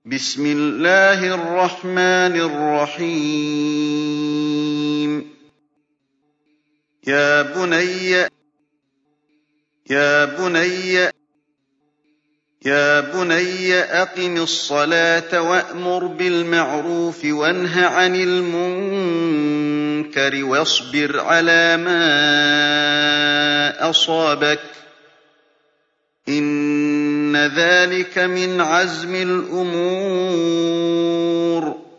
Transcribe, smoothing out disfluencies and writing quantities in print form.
بسم الله الرحمن الرحيم يا بني يا بني يا بني أقم الصلاة وأمر بالمعروف وانه عن المنكر واصبر على ما أصابك إن ذلك من عزم الأمور